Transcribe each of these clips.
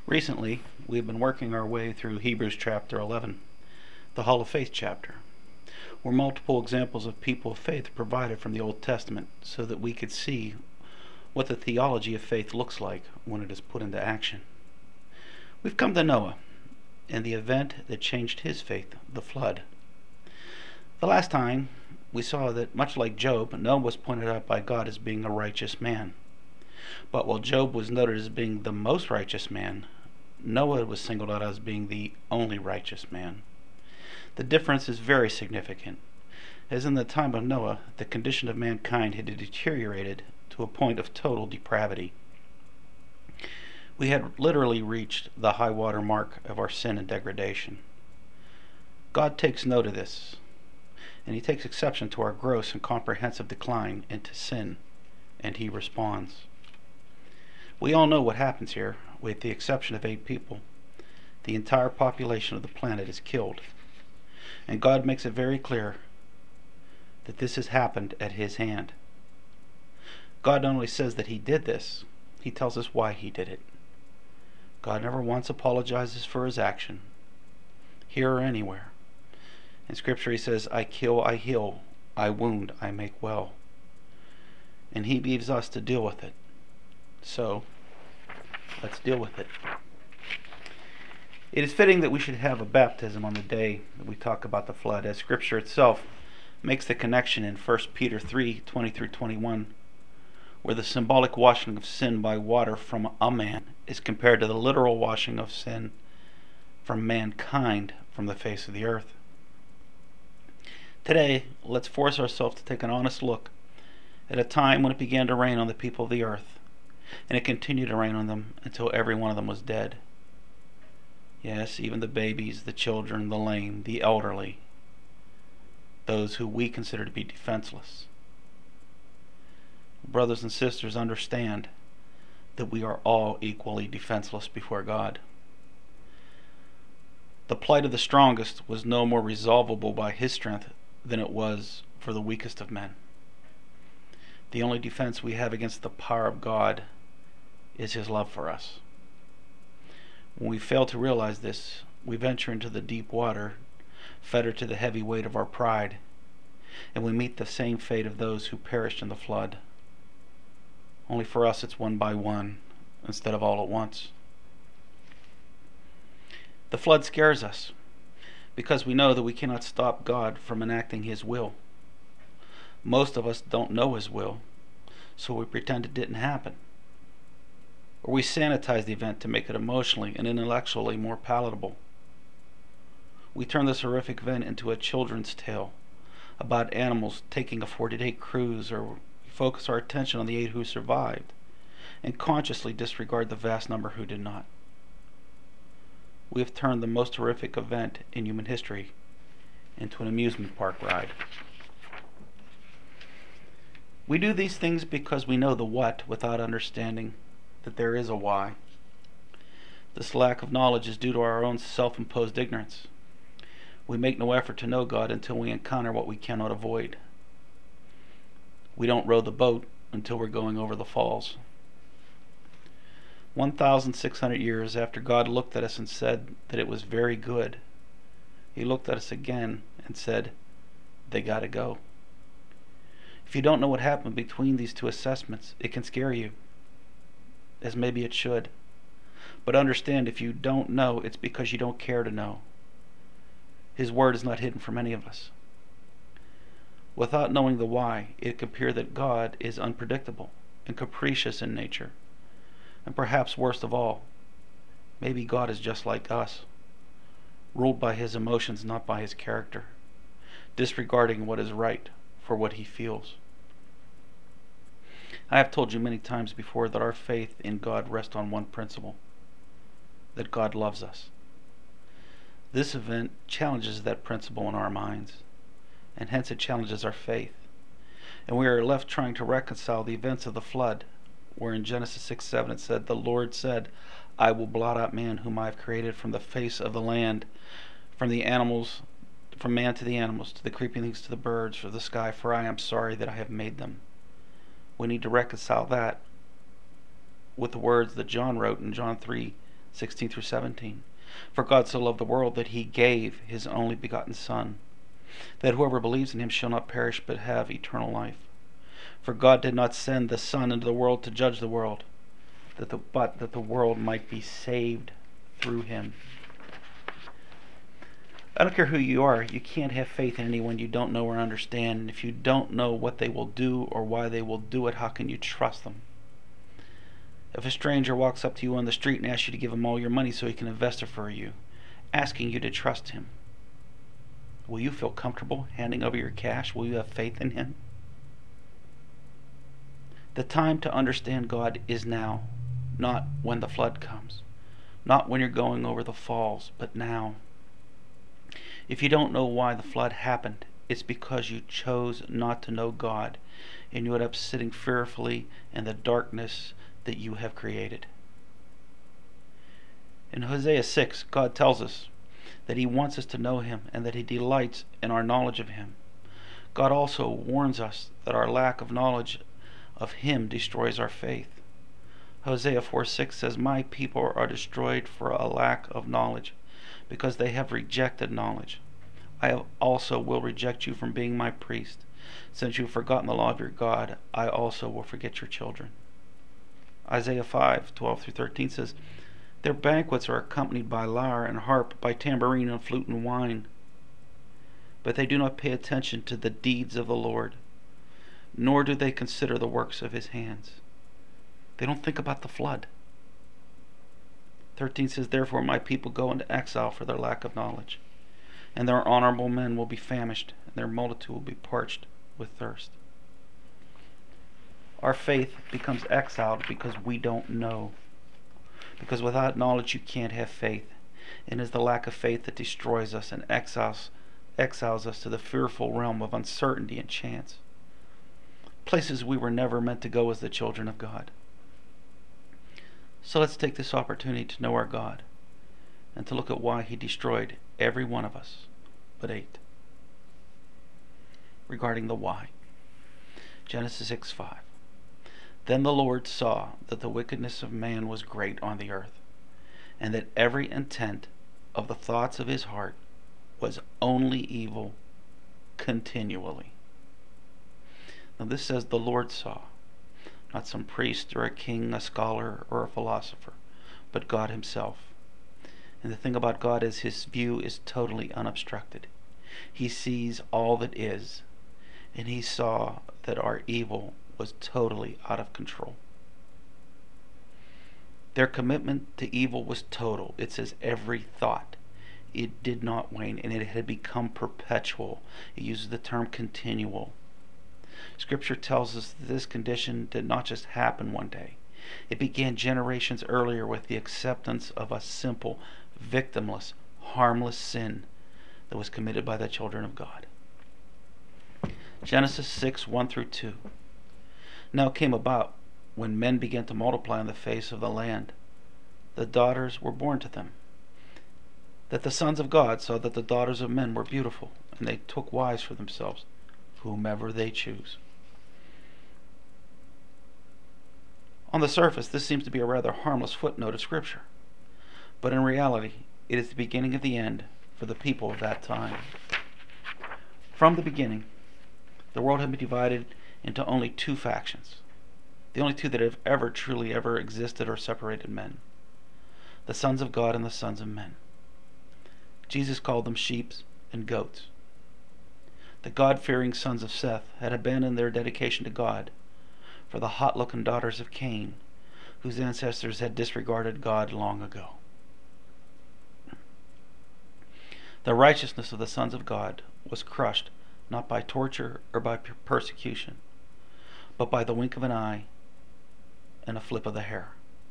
Recently, we've been working our way through Hebrews chapter 11, the Hall of Faith chapter, where multiple examples of people of faith are provided from the Old Testament so that we could see what the theology of faith looks like when it is put into action. We've come to Noah and the event that changed his faith, the flood. The last time, we saw that much like Job, Noah was pointed out by God as being a righteous man. But while Job was noted as being the most righteous man, Noah was singled out as being the only righteous man. The difference is very significant, as in the time of Noah, the condition of mankind had deteriorated to a point of total depravity. We had literally reached the high water mark of our sin and degradation. God takes note of this, and he takes exception to our gross and comprehensive decline into sin, and he responds. We all know what happens here, with the exception of 8 people. The entire population of the planet is killed, and God makes it very clear that this has happened at his hand. God not only says that he did this, he tells us why he did it. God never once apologizes for his action, here or anywhere. In Scripture he says, I kill, I heal, I wound, I make well. And he leaves us to deal with it. So, let's deal with it. It is fitting that we should have a baptism on the day that we talk about the flood, as Scripture itself makes the connection in 1 Peter 3:20-21, where the symbolic washing of sin by water from a man is compared to the literal washing of sin from mankind from the face of the earth. Today, let's force ourselves to take an honest look at a time when it began to rain on the people of the earth, and it continued to rain on them until every one of them was dead. Yes, even the babies, the children, the lame, the elderly, those who we consider to be defenseless. Brothers and sisters, understand that we are all equally defenseless before God. The plight of the strongest was no more resolvable by his strength than it was for the weakest of men. The only defense we have against the power of God is his love for us. When we fail to realize this, we venture into the deep water, fettered to the heavy weight of our pride, and we meet the same fate of those who perished in the flood. Only for us it's one by one, instead of all at once. The flood scares us, because we know that we cannot stop God from enacting his will. Most of us don't know his will, so we pretend it didn't happen. Or we sanitize the event to make it emotionally and intellectually more palatable. We turn this horrific event into a children's tale about animals taking a 40-day cruise, or focus our attention on the 8 who survived and consciously disregard the vast number who did not. We have turned the most horrific event in human history into an amusement park ride. We do these things because we know the what without understanding that there is a why. This lack of knowledge is due to our own self-imposed ignorance. We make no effort to know God until we encounter what we cannot avoid. We don't row the boat until we're going over the falls. 1,600 years after God looked at us and said that it was very good, he looked at us again and said, they gotta go. If you don't know what happened between these two assessments, it can scare you, as maybe it should. But understand, if you don't know, it's because you don't care to know. His word is not hidden from any of us. Without knowing the why, it could appear that God is unpredictable and capricious in nature. And perhaps worst of all, maybe God is just like us, ruled by his emotions, not by his character, disregarding what is right for what he feels. I have told you many times before that our faith in God rests on one principle, that God loves us. This event challenges that principle in our minds, and hence it challenges our faith. And we are left trying to reconcile the events of the flood, where in Genesis 6:7 it said, the Lord said, I will blot out man whom I have created from the face of the land, from the animals, from man to the animals, to the creeping things, to the birds, for the sky, for I am sorry that I have made them. We need to reconcile that with the words that John wrote in John 3, 16 through 17. For God so loved the world that he gave his only begotten Son, that whoever believes in him shall not perish but have eternal life. For God did not send the Son into the world to judge the world, but that the world might be saved through him. I don't care who you are, you can't have faith in anyone you don't know or understand. And if you don't know what they will do or why they will do it, how can you trust them? If a stranger walks up to you on the street and asks you to give him all your money so he can invest it for you, asking you to trust him, will you feel comfortable handing over your cash? Will you have faith in him? The time to understand God is now, not when the flood comes, not when you're going over the falls, but now. If you don't know why the flood happened, it's because you chose not to know God, and you end up sitting fearfully in the darkness that you have created. In Hosea 6, God tells us that he wants us to know him and that he delights in our knowledge of him. God also warns us that our lack of knowledge of him destroys our faith. Hosea 4:6 says, "My people are destroyed for a lack of knowledge, because they have rejected knowledge. I also will reject you from being my priest. Since you have forgotten the law of your God, I also will forget your children." Isaiah 5:12 through 13 says, "Their banquets are accompanied by lyre and harp, by tambourine and flute and wine. But they do not pay attention to the deeds of the Lord, nor do they consider the works of his hands." They don't think about the flood. 13 says, "Therefore my people go into exile for their lack of knowledge, and their honorable men will be famished, and their multitude will be parched with thirst." Our faith becomes exiled because we don't know. Because without knowledge you can't have faith. And it is the lack of faith that destroys us and exiles us to the fearful realm of uncertainty and chance. Places we were never meant to go as the children of God. So let's take this opportunity to know our God and to look at why he destroyed every one of us but 8. Regarding the why. Genesis 6:5. Then the Lord saw that the wickedness of man was great on the earth, and that every intent of the thoughts of his heart was only evil continually. Now this says the Lord saw, not some priest or a king, a scholar or a philosopher, but God himself. And the thing about God is his view is totally unobstructed. He sees all that is, and he saw that our evil was totally out of control. Their commitment to evil was total. It says every thought. It did not wane, and it had become perpetual. It uses the term continual. Scripture tells us that this condition did not just happen one day. It began generations earlier with the acceptance of a simple, victimless, harmless sin that was committed by the children of God. Genesis 6:1 through 2. Now it came about, when men began to multiply on the face of the land, the daughters were born to them, that the sons of God saw that the daughters of men were beautiful, and they took wives for themselves, whomever they choose. On the surface, this seems to be a rather harmless footnote of Scripture, but in reality, it is the beginning of the end for the people of that time. From the beginning, the world had been divided into only 2 factions, the only 2 that have ever truly ever existed or separated men: the sons of God and the sons of men. Jesus called them sheep and goats. The God-fearing sons of Seth had abandoned their dedication to God for the hot-looking daughters of Cain, whose ancestors had disregarded God long ago. The righteousness of the sons of God was crushed not by torture or by persecution, but by the wink of an eye and a flip of the hair.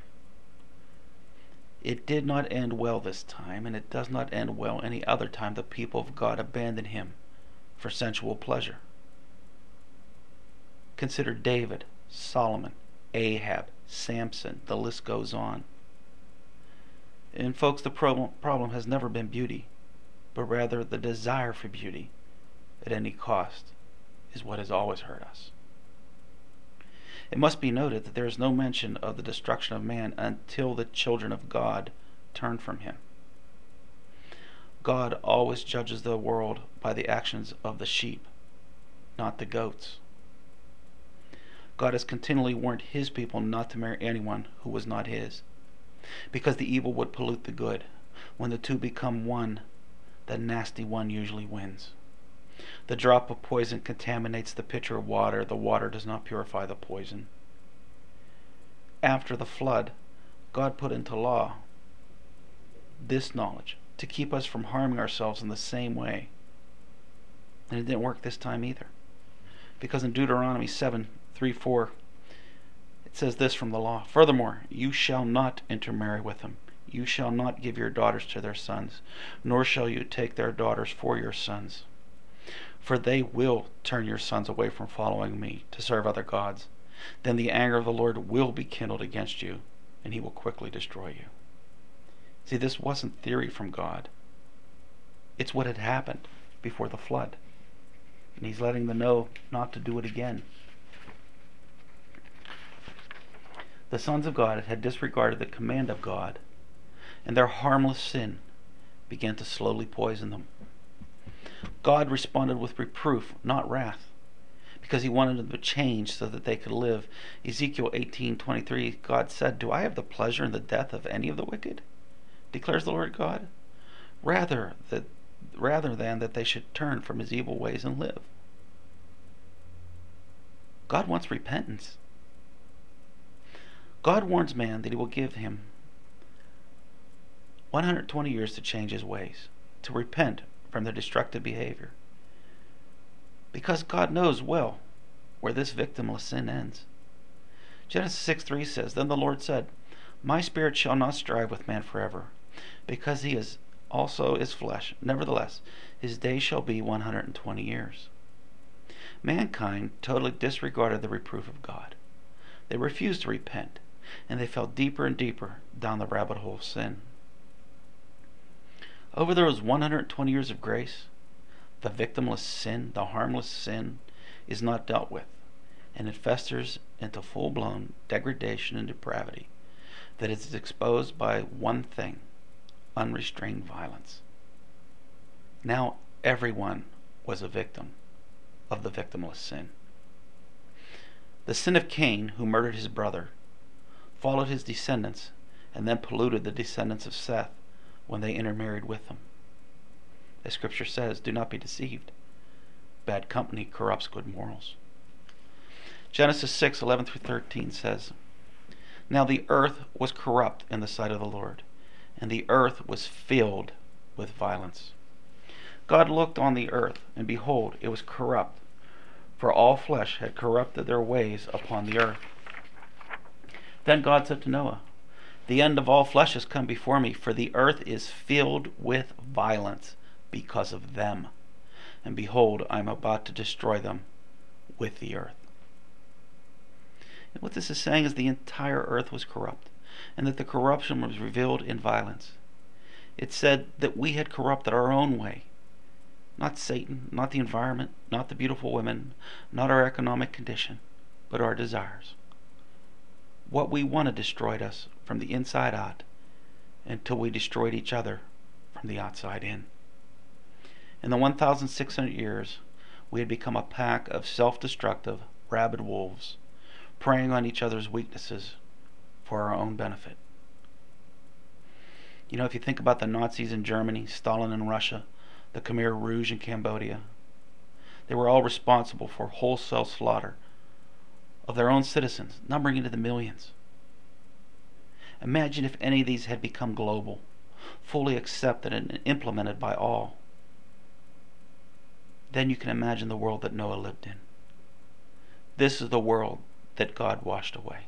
It did not end well this time, and it does not end well any other time the people of God abandon him for sensual pleasure. Consider David, Solomon, Ahab, Samson, the list goes on. And folks, the problem has never been beauty, but rather the desire for beauty at any cost is what has always hurt us. It must be noted that there is no mention of the destruction of man until the children of God turn from him. God always judges the world by the actions of the sheep, not the goats. God has continually warned his people not to marry anyone who was not his, because the evil would pollute the good. When the two become one, the nasty one usually wins. The drop of poison contaminates the pitcher of water. The water does not purify the poison. After the flood, God put into law this knowledge to keep us from harming ourselves in the same way. And it didn't work this time either. Because in Deuteronomy 7:3-4, it says this from the law: "Furthermore, you shall not intermarry with them. You shall not give your daughters to their sons, nor shall you take their daughters for your sons. For they will turn your sons away from following me to serve other gods. Then the anger of the Lord will be kindled against you, and he will quickly destroy you." See, this wasn't theory from God. It's what had happened before the flood. And he's letting them know not to do it again. The sons of God had disregarded the command of God, and their harmless sin began to slowly poison them. God responded with reproof, not wrath, because he wanted them to change so that they could live. Ezekiel 18:23, God said, "Do I have the pleasure in the death of any of the wicked? Declares the Lord God. Rather than that they should turn from his evil ways and live." God wants repentance. God warns man that he will give him 120 years to change his ways, to repent from their destructive behavior. Because God knows well where this victimless sin ends. Genesis 6:3 says, "Then the Lord said, My spirit shall not strive with man forever, because he is also is flesh. Nevertheless, his days shall be 120 years. Mankind totally disregarded the reproof of God. They refused to repent, and they fell deeper and deeper down the rabbit hole of sin. Over those 120 years of grace, the victimless sin, the harmless sin, is not dealt with, and it festers into full-blown degradation and depravity that is exposed by one thing: unrestrained violence. Now everyone was a victim of the victimless sin. The sin of Cain, who murdered his brother, followed his descendants and then polluted the descendants of Seth when they intermarried with them. As Scripture says, do not be deceived. Bad company corrupts good morals. Genesis 6:11-13 says, "Now the earth was corrupt in the sight of the Lord, and the earth was filled with violence. God looked on the earth, and behold, it was corrupt, for all flesh had corrupted their ways upon the earth. Then God said to Noah, The end of all flesh has come before me, for the earth is filled with violence because of them. And behold, I am about to destroy them with the earth." And what this is saying is the entire earth was corrupt, and that the corruption was revealed in violence. It said that we had corrupted our own way. Not Satan, not the environment, not the beautiful women, not our economic condition, but our desires. What we wanted destroyed us from the inside out until we destroyed each other from the outside in. In the 1,600 years, we had become a pack of self-destructive, rabid wolves, preying on each other's weaknesses for our own benefit. You know, if you think about the Nazis in Germany, Stalin in Russia, the Khmer Rouge in Cambodia, they were all responsible for wholesale slaughter of their own citizens, numbering into the millions. Imagine if any of these had become global, fully accepted and implemented by all. Then you can imagine the world that Noah lived in. This is the world that God washed away.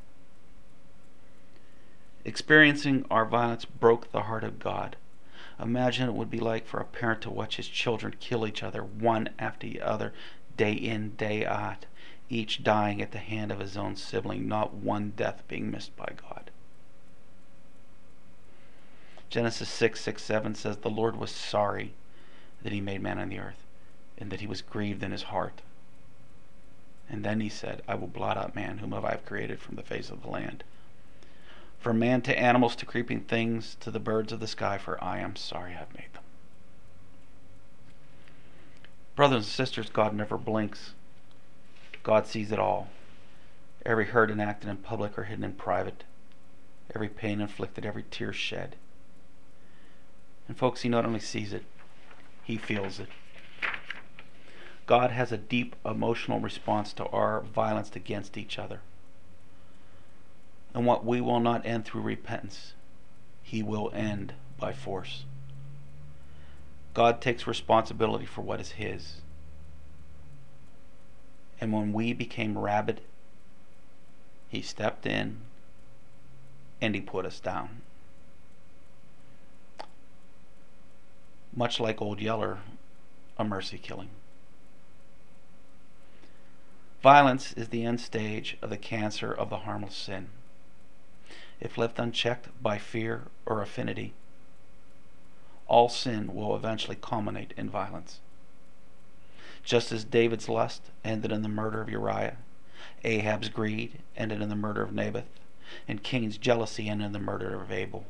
Experiencing our violence broke the heart of God. Imagine what it would be like for a parent to watch his children kill each other one after the other, day in, day out, each dying at the hand of his own sibling, not one death being missed by God. Genesis 6:6-7 says, "The Lord was sorry that he made man on the earth, and that he was grieved in his heart. And then he said, I will blot out man whom I have created from the face of the land. from man to animals to creeping things to the birds of the sky, for I am sorry I've made them. Brothers and sisters, God never blinks. God sees it all. Every hurt enacted in public or hidden in private. Every pain inflicted, every tear shed. And folks, He not only sees it, He feels it. God has a deep emotional response to our violence against each other. And what we will not end through repentance, He will end by force. God takes responsibility for what is His. And when we became rabid, He stepped in and He put us down. Much like Old Yeller, a mercy killing. Violence is the end stage of the cancer of the harmless sin. If left unchecked by fear or affinity, all sin will eventually culminate in violence. Just as David's lust ended in the murder of Uriah, Ahab's greed ended in the murder of Naboth, and Cain's jealousy ended in the murder of Abel.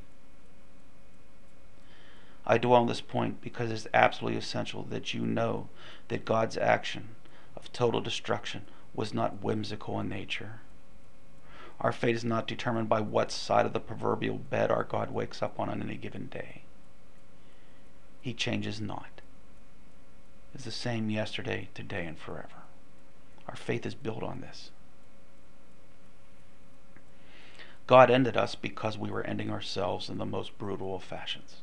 I dwell on this point because it is absolutely essential that you know that God's action of total destruction was not whimsical in nature. Our fate is not determined by what side of the proverbial bed our God wakes up on any given day. He changes not. It's the same yesterday, today, and forever. Our faith is built on this. God ended us because we were ending ourselves in the most brutal of fashions.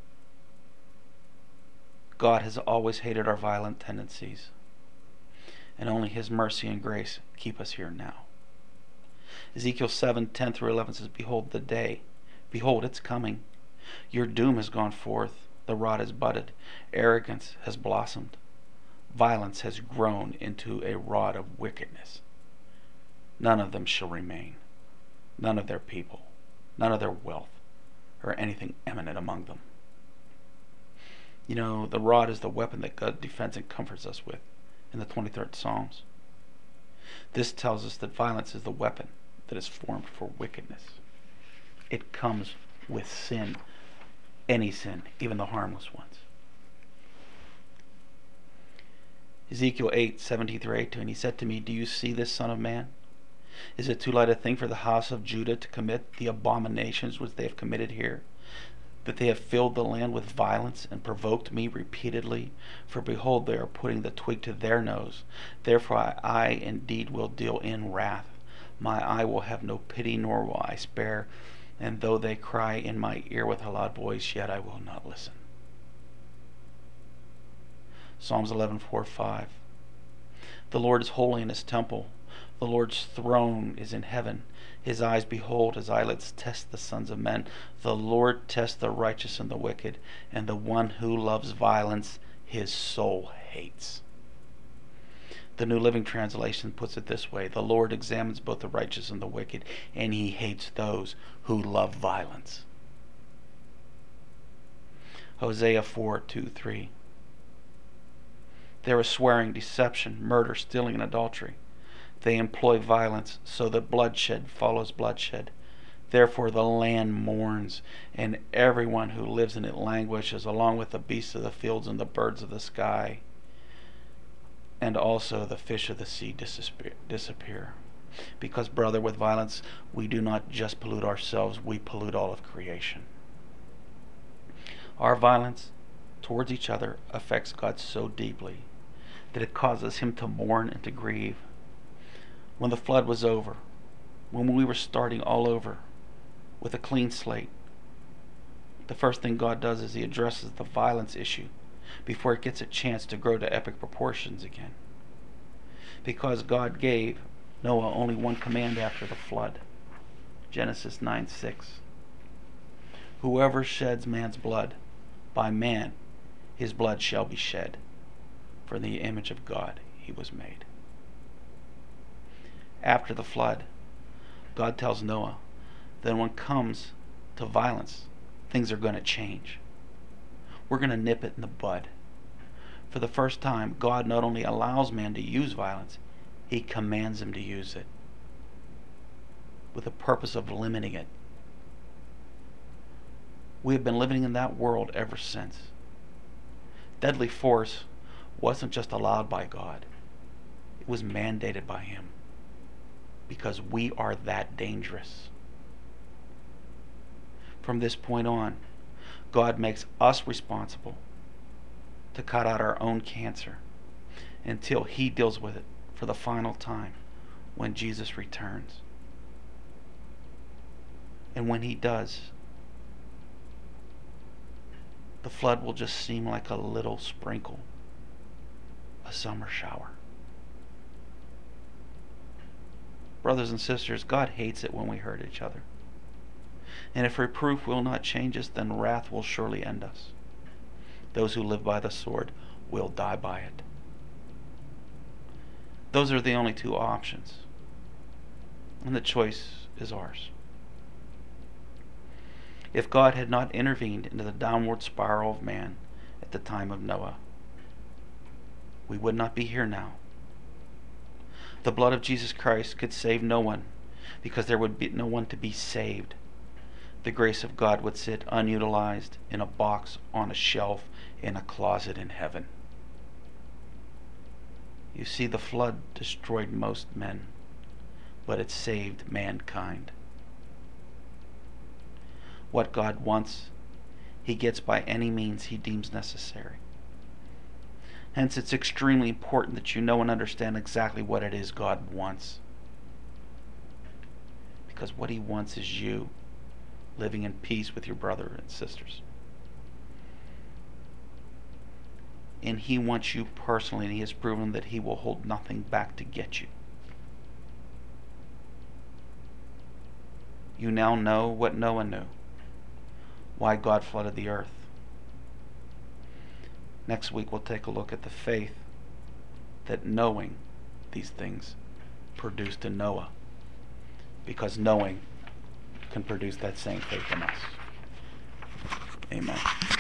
God has always hated our violent tendencies, and only His mercy and grace keep us here now. Ezekiel 7:10 through 11 says, Behold the day, behold it's coming. Your doom has gone forth, the rod has budded, arrogance has blossomed, violence has grown into a rod of wickedness. None of them shall remain, none of their people, none of their wealth, or anything eminent among them. You know, the rod is the weapon that God defends and comforts us with in the 23rd Psalms. This tells us that violence is the weapon that is formed for wickedness. It comes with sin, any sin, even the harmless ones. Ezekiel 8:17 through 18, and He said to me, Do you see this, Son of man? Is it too light a thing for the house of Judah to commit the abominations which they have committed here? That they have filled the land with violence and provoked me repeatedly? For behold, they are putting the twig to their nose. Therefore I indeed will deal in wrath. My eye will have no pity, nor will I spare. And though they cry in my ear with a loud voice, yet I will not listen. Psalms 11:4-5. The Lord is holy in His temple. The Lord's throne is in heaven. His eyes behold, His eyelids test the sons of men. The Lord tests the righteous and the wicked, and the one who loves violence, His soul hates. The New Living Translation puts it this way: The Lord examines both the righteous and the wicked, and He hates those who love violence. Hosea 4:2-3. There is swearing, deception, murder, stealing, and adultery. They employ violence so that bloodshed follows bloodshed. Therefore the land mourns, and everyone who lives in it languishes, along with the beasts of the fields and the birds of the sky, and also the fish of the sea disappear. Because, brother, with violence we do not just pollute ourselves, we pollute all of creation. Our violence towards each other affects God so deeply that it causes Him to mourn and to grieve. When the flood was over, when we were starting all over with a clean slate, the first thing God does is He addresses the violence issue before it gets a chance to grow to epic proportions again. Because God gave Noah only one command after the flood. Genesis 9:6. Whoever sheds man's blood, by man his blood shall be shed, for in the image of God he was made. After the flood, God tells Noah that when it comes to violence, things are going to change. We're going to nip it in the bud. For the first time, God not only allows man to use violence, He commands him to use it with the purpose of limiting it We have been living in that world ever since. Deadly force wasn't just allowed by God. It was mandated by Him. Because we are that dangerous. From this point on, God makes us responsible to cut out our own cancer until He deals with it for the final time when Jesus returns. And when He does, the flood will just seem like a little sprinkle, a summer shower. Brothers and sisters, God hates it when we hurt each other. And if reproof will not change us, then wrath will surely end us. Those who live by the sword will die by it. Those are the only two options. And the choice is ours. If God had not intervened into the downward spiral of man at the time of Noah, we would not be here now. The blood of Jesus Christ could save no one, because there would be no one to be saved. The grace of God would sit unutilized in a box on a shelf in a closet in heaven. You see, the flood destroyed most men, but it saved mankind. What God wants, He gets by any means He deems necessary. Hence, it's extremely important that you know and understand exactly what it is God wants. Because what He wants is you living in peace with your brother and sisters. And He wants you personally, and He has proven that He will hold nothing back to get you. You now know what Noah knew. Why God flooded the earth. Next week we'll take a look at the faith that knowing these things produced in Noah. Because knowing can produce that same faith in us. Amen.